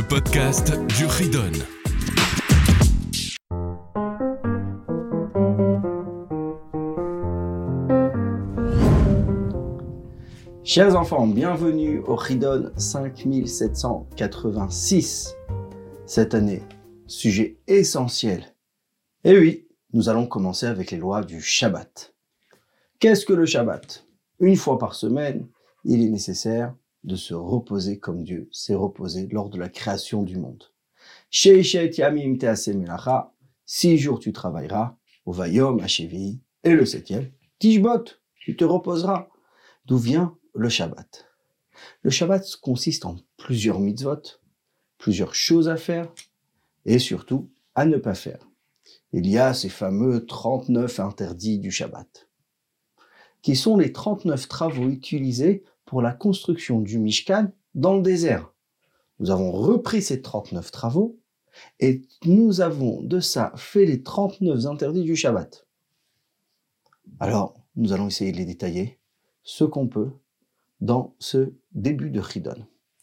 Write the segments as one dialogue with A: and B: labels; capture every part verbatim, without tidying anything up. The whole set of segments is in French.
A: podcast du Ridon.
B: Chers enfants, bienvenue au Ridon cinq mille sept cent quatre-vingt-six. Cette année, sujet essentiel. Et oui, nous allons commencer avec les lois du Shabbat. Qu'est-ce que le Shabbat? Une fois par semaine, il est nécessaire de se reposer comme Dieu s'est reposé lors de la création du monde. Sheishet yamim te'aseh melacha, six jours tu travailleras, au vayom hashevi, et le septième, tishbot, tu te reposeras. D'où vient le Shabbat? Le Shabbat consiste en plusieurs mitzvot, plusieurs choses à faire, et surtout à ne pas faire. Il y a ces fameux trente-neuf interdits du Shabbat, qui sont les trente-neuf travaux utilisés pour la construction du Mishkan dans le désert. Nous avons repris ces trente-neuf travaux et nous avons de ça fait les trente-neuf interdits du Shabbat. Alors, nous allons essayer de les détailler, ce qu'on peut, dans ce début de Ridon.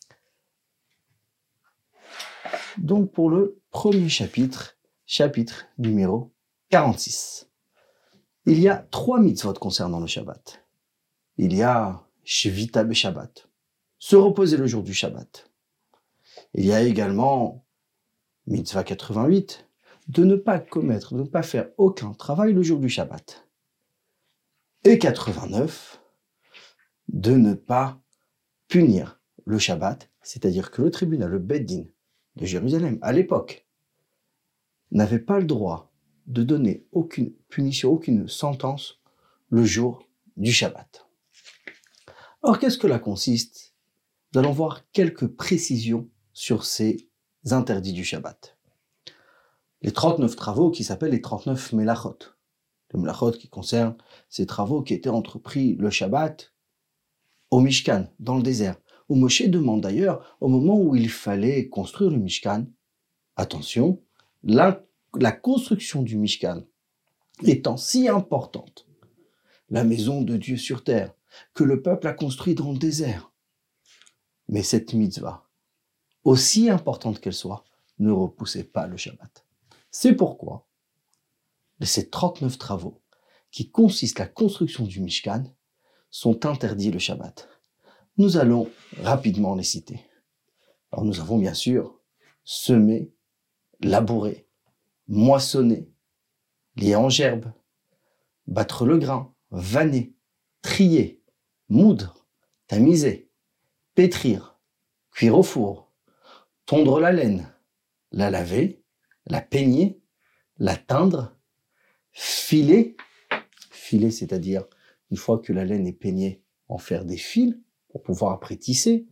B: Donc, pour le premier chapitre, chapitre numéro quarante-six. Il y a trois mitzvot concernant le Shabbat. Il y a Shvita B'Shabbat, se reposer le jour du Shabbat. Il y a également mitzvah quatre-vingt-huit, de ne pas commettre, de ne pas faire aucun travail le jour du Shabbat. Et quatre-vingt-neuf, de ne pas punir le Shabbat, c'est-à-dire que le tribunal, le Beit Din de Jérusalem, à l'époque, n'avait pas le droit de donner aucune punition, aucune sentence le jour du Shabbat. Alors, qu'est-ce que cela consiste? Nous allons voir quelques précisions sur ces interdits du Shabbat. Les trente-neuf travaux qui s'appellent les trente-neuf Melachot. Les Melachot qui concernent ces travaux qui étaient entrepris le Shabbat au Mishkan, dans le désert, où Moshe demande d'ailleurs, au moment où il fallait construire le Mishkan, attention, la, la construction du Mishkan étant si importante, la maison de Dieu sur terre, que le peuple a construit dans le désert. Mais cette mitzvah, aussi importante qu'elle soit, ne repoussait pas le Shabbat. C'est pourquoi ces trente-neuf travaux, qui consistent à la construction du Mishkan, sont interdits le Shabbat. Nous allons rapidement les citer. Alors nous avons bien sûr semé, labouré, moissonné, lié en gerbe, battre le grain, vanner, trier, moudre, tamiser, pétrir, cuire au four, tondre la laine, la laver, la peigner, la teindre, filer, filer c'est-à-dire une fois que la laine est peignée, en faire des fils pour pouvoir après tisser,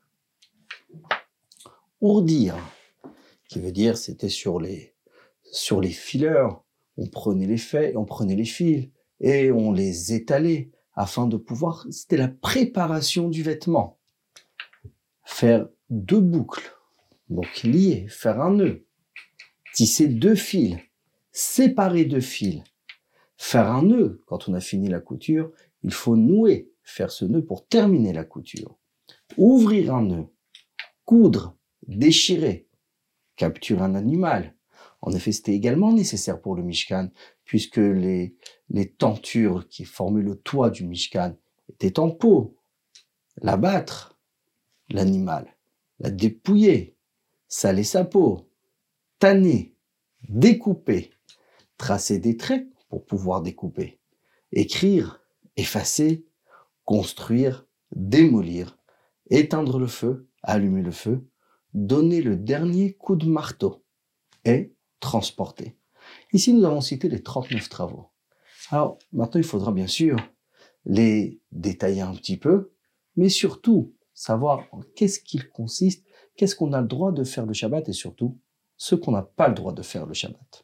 B: ourdir, qui veut dire c'était sur les sur les fileurs, on prenait les faits, on prenait les fils et on les étalait afin de pouvoir, c'était la préparation du vêtement. Faire deux boucles, donc lier, faire un nœud, tisser deux fils, séparer deux fils, faire un nœud. Quand on a fini la couture, il faut nouer, faire ce nœud pour terminer la couture. Ouvrir un nœud, coudre, déchirer, capturer un animal. En effet, c'était également nécessaire pour le Mishkan, puisque les, les tentures qui formaient le toit du Mishkan étaient en peau. L'abattre, l'animal, la dépouiller, saler sa peau, tanner, découper, tracer des traits pour pouvoir découper, écrire, effacer, construire, démolir, éteindre le feu, allumer le feu, donner le dernier coup de marteau et transporter. Ici, nous avons cité les trente-neuf travaux. Alors, maintenant, il faudra bien sûr les détailler un petit peu, mais surtout savoir en qu'est-ce qu'il consiste, qu'est-ce qu'on a le droit de faire le Shabbat et surtout ce qu'on n'a pas le droit de faire le Shabbat.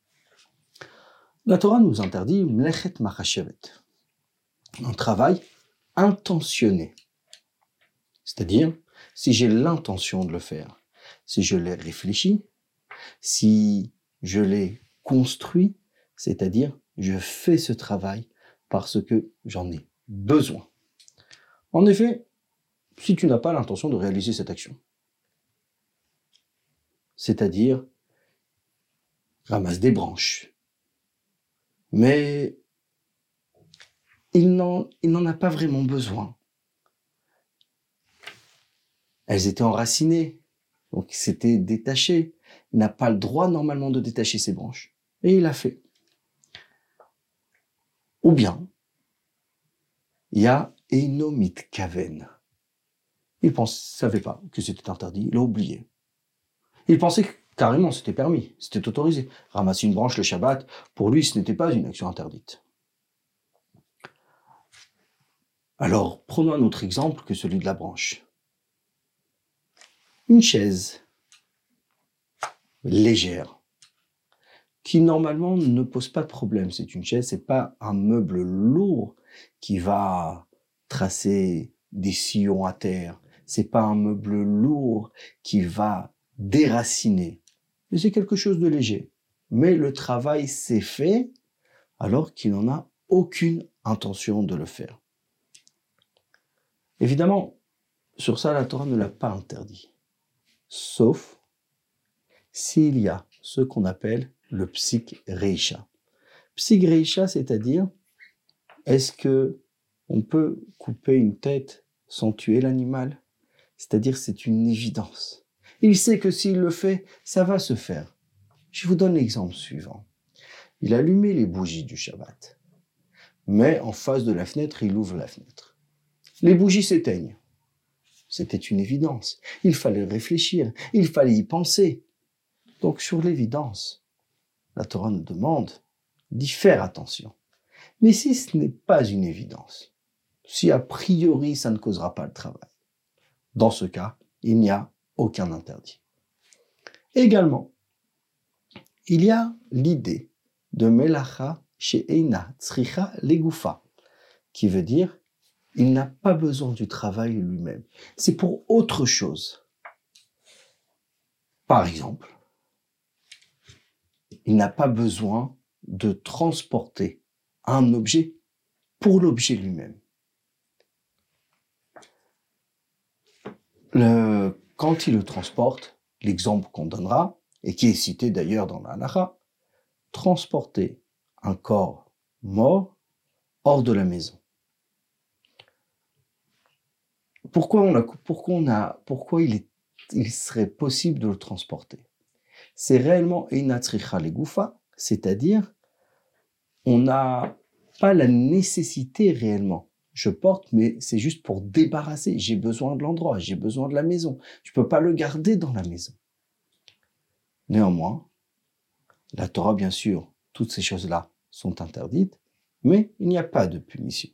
B: La Torah nous interdit mlechet machashevet, un travail intentionné. C'est-à-dire, si j'ai l'intention de le faire, si je l'ai réfléchi, si je l'ai construit, c'est-à-dire je fais ce travail parce que j'en ai besoin. En effet, si tu n'as pas l'intention de réaliser cette action, c'est-à-dire ramasse des branches. Mais il n'en, il n'en a pas vraiment besoin. Elles étaient enracinées, donc c'était détaché. Il n'a pas le droit normalement de détacher ses branches. Et il l'a fait. Ou bien, il y a Eino Mitkaven. Il ne savait pas que c'était interdit, il a oublié. Il pensait que carrément c'était permis, c'était autorisé. Ramasser une branche le Shabbat, pour lui, ce n'était pas une action interdite. Alors, prenons un autre exemple que celui de la branche. Une chaise légère, qui normalement ne pose pas de problème. C'est une chaise, c'est pas un meuble lourd qui va tracer des sillons à terre. C'est pas un meuble lourd qui va déraciner. Mais c'est quelque chose de léger. Mais le travail s'est fait alors qu'il n'en a aucune intention de le faire. Évidemment, sur ça, la Torah ne l'a pas interdit. Sauf s'il y a ce qu'on appelle le psik reisha. Psik reisha, c'est-à-dire, est-ce que on peut couper une tête sans tuer l'animal? C'est-à-dire, c'est une évidence. Il sait que s'il le fait, ça va se faire. Je vous donne l'exemple suivant. Il allumait les bougies du Shabbat, mais en face de la fenêtre, il ouvre la fenêtre. Les bougies s'éteignent. C'était une évidence. Il fallait réfléchir, il fallait y penser. Donc sur l'évidence, la Torah nous demande d'y faire attention. Mais si ce n'est pas une évidence, si a priori ça ne causera pas le travail, dans ce cas, il n'y a aucun interdit. Également, il y a l'idée de melacha she'eina tzricha legufa, qui veut dire il n'a pas besoin du travail lui-même. C'est pour autre chose. Par exemple, il n'a pas besoin de transporter un objet pour l'objet lui-même. Le, quand il le transporte, l'exemple qu'on donnera, et qui est cité d'ailleurs dans la Halacha, transporter un corps mort hors de la maison. Pourquoi, on a, pourquoi, on a, pourquoi il, est, il serait possible de le transporter? C'est réellement eina tzricha legufa, c'est-à-dire on n'a pas la nécessité réellement. Je porte, mais c'est juste pour débarrasser. J'ai besoin de l'endroit, j'ai besoin de la maison. Je ne peux pas le garder dans la maison. Néanmoins, la Torah, bien sûr, toutes ces choses-là sont interdites, mais il n'y a pas de punition.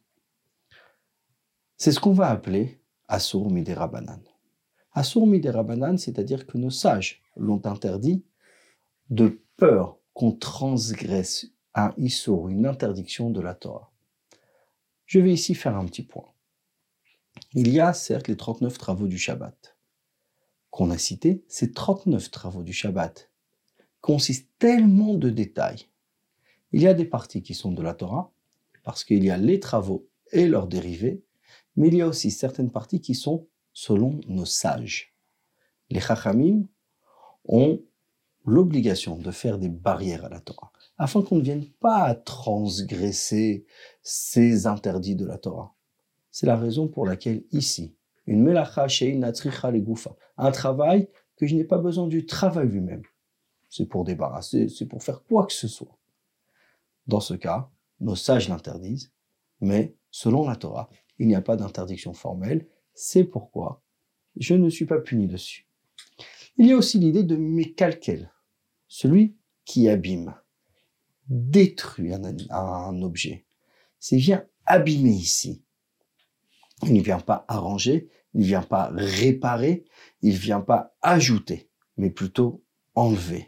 B: C'est ce qu'on va appeler Asur Midera Banan. Asur Midera Banan, c'est-à-dire que nos sages l'ont interdit de peur qu'on transgresse un Issur, une interdiction de la Torah. Je vais ici faire un petit point. Il y a certes les trente-neuf travaux du Shabbat qu'on a cités. Ces trente-neuf travaux du Shabbat consistent tellement de détails. Il y a des parties qui sont de la Torah, parce qu'il y a les travaux et leurs dérivés, mais il y a aussi certaines parties qui sont selon nos sages. Les Chachamim ont l'obligation de faire des barrières à la Torah, afin qu'on ne vienne pas à transgresser ces interdits de la Torah. C'est la raison pour laquelle ici, une melacha she'eina tzricha legufa, un travail que je n'ai pas besoin du travail lui-même. C'est pour débarrasser, c'est pour faire quoi que ce soit. Dans ce cas, nos sages l'interdisent, mais selon la Torah, il n'y a pas d'interdiction formelle, c'est pourquoi je ne suis pas puni dessus. Il y a aussi l'idée de mekalkel, celui qui abîme, détruit un, un objet. C'est vient abîmer ici. Il ne vient pas arranger, il ne vient pas réparer, il ne vient pas ajouter, mais plutôt enlever.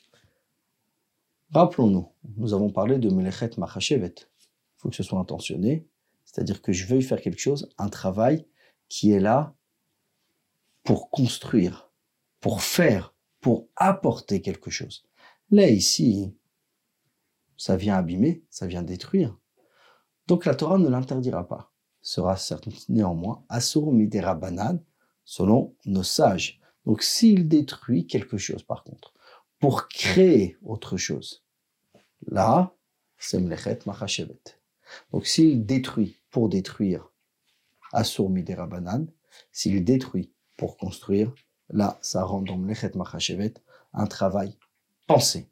B: Rappelons-nous, nous avons parlé de melechet machashevet. Il faut que ce soit intentionné, c'est-à-dire que je veuille faire quelque chose, un travail qui est là pour construire, pour faire, pour apporter quelque chose. Là, ici, ça vient abîmer, ça vient détruire. Donc la Torah ne l'interdira pas. Sera certes néanmoins asur midera banan, selon nos sages. Donc, s'il détruit quelque chose, par contre, pour créer autre chose, là, c'est Mlechet Machashevet. Donc, s'il détruit pour détruire, Asur Midei Rabbanan, s'il détruit pour construire, là, ça rentre dans Mlechet Machashevet, un travail pensé.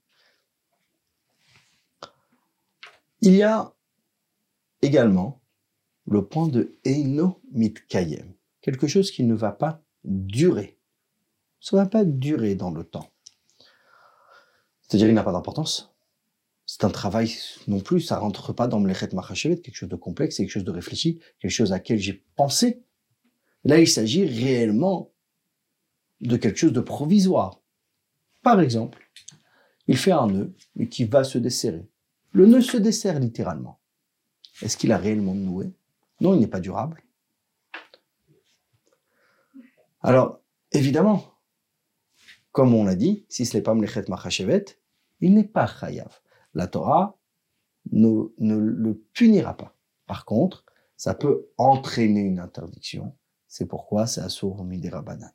B: Il y a également le point de Eino Mitkayem, quelque chose qui ne va pas durer. Ça ne va pas durer dans le temps. C'est-à-dire qu'il n'a pas d'importance. C'est un travail non plus, ça ne rentre pas dans Mlechet Machashevet, quelque chose de complexe, quelque chose de réfléchi, quelque chose à laquelle j'ai pensé. Là, il s'agit réellement de quelque chose de provisoire. Par exemple, il fait un nœud et qui va se desserrer. Le nœud se desserre littéralement. Est-ce qu'il a réellement noué? Non, il n'est pas durable. Alors, évidemment, comme on l'a dit, si ce n'est pas Mlechet Machashevet, il n'est pas chayav. La Torah ne, ne le punira pas. Par contre, ça peut entraîner une interdiction. C'est pourquoi c'est Asur Midei Rabbanan.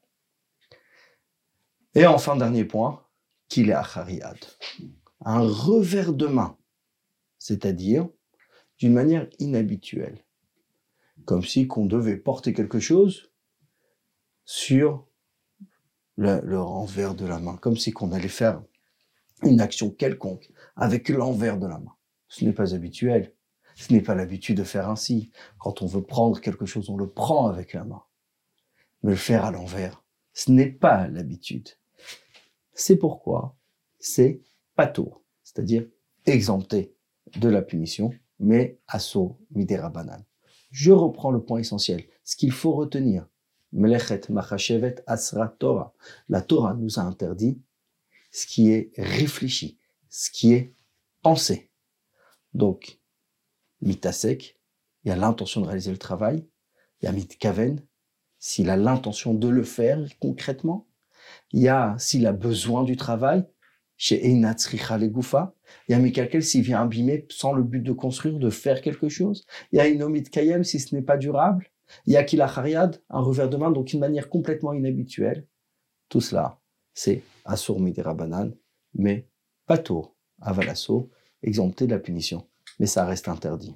B: Et enfin, dernier point, qu'il est achariad. Un revers de main, c'est-à-dire d'une manière inhabituelle. Comme si qu'on devait porter quelque chose sur le, le renvers de la main. Comme si qu'on allait faire une action quelconque avec l'envers de la main. Ce n'est pas habituel. Ce n'est pas l'habitude de faire ainsi. Quand on veut prendre quelque chose, on le prend avec la main. Mais le faire à l'envers, ce n'est pas l'habitude. C'est pourquoi c'est patour, c'est-à-dire exempté de la punition, mais Asur Midei Rabbanan. Je reprends le point essentiel. Ce qu'il faut retenir, Mlechet Machashevet Asra Torah. La Torah nous a interdit ce qui est réfléchi, ce qui est pensé. Donc, Mitasek, il y a l'intention de réaliser le travail. Il y a Mitkaven, s'il a l'intention de le faire concrètement. Il y a s'il a besoin du travail. Chez Einat Tzricha Legoufa, il y a Mikalkel s'il vient abîmer sans le but de construire, de faire quelque chose. Il y a Eino Mitkayem si ce n'est pas durable. Il y a Kila Chariad, un revers de main, donc une manière complètement inhabituelle. Tout cela, c'est Asur Midei Rabbanan, mais patour, avalasso, exempté de la punition. Mais ça reste interdit.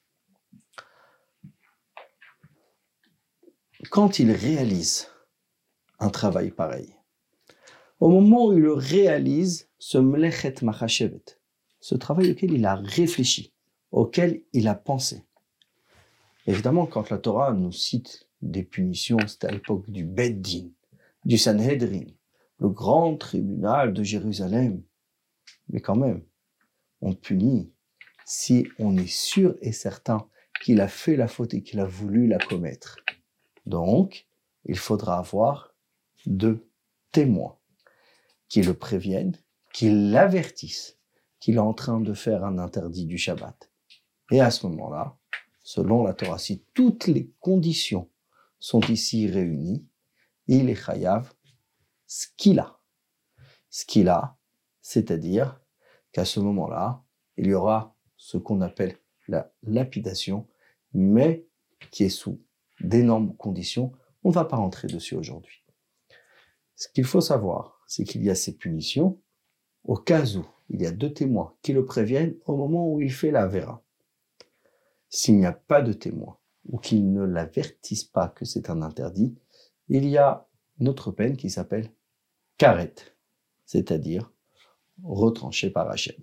B: Quand il réalise un travail pareil, au moment où il le réalise, ce Mlechet Machashevet, ce travail auquel il a réfléchi, auquel il a pensé. Évidemment, quand la Torah nous cite des punitions, c'était à l'époque du Beit Din, du Sanhedrin, le grand tribunal de Jérusalem. Mais quand même, on punit si on est sûr et certain qu'il a fait la faute et qu'il a voulu la commettre. Donc, il faudra avoir deux témoins qui le préviennent, qui l'avertissent qu'il est en train de faire un interdit du Shabbat. Et à ce moment-là, selon la Torah, si toutes les conditions sont ici réunies, il est chayav ce qu'il a. Ce qu'il a, c'est-à-dire qu'à ce moment-là, il y aura ce qu'on appelle la lapidation, mais qui est sous d'énormes conditions. On ne va pas rentrer dessus aujourd'hui. Ce qu'il faut savoir, c'est qu'il y a ces punitions au cas où il y a deux témoins qui le préviennent au moment où il fait la vera. S'il n'y a pas de témoins ou qu'ils ne l'avertissent pas que c'est un interdit, il y a une autre peine qui s'appelle karet, c'est-à-dire retranché par Hachem.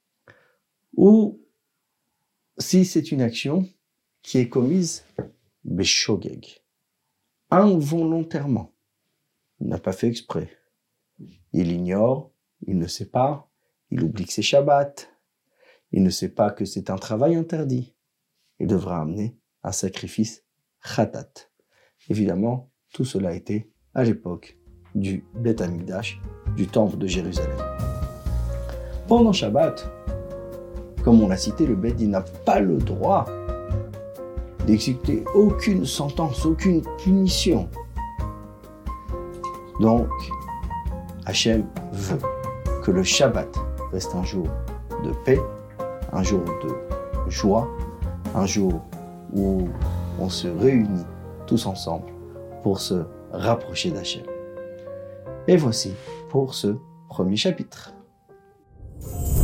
B: Ou si c'est une action qui est commise beshogeg, involontairement, il n'a pas fait exprès. Il ignore, il ne sait pas, il oublie que c'est Shabbat, il ne sait pas que c'est un travail interdit. Il devra amener un sacrifice khatat. Évidemment, tout cela était à l'époque du Beth Amikdash, du temple de Jérusalem. Pendant Shabbat, comme on l'a cité, le Beth Din n'a pas le droit d'exécuter aucune sentence, aucune punition. Donc, Hachem veut que le Shabbat reste un jour de paix, un jour de joie, un jour où on se réunit tous ensemble pour se rapprocher d'Hachem. Et voici pour ce premier chapitre.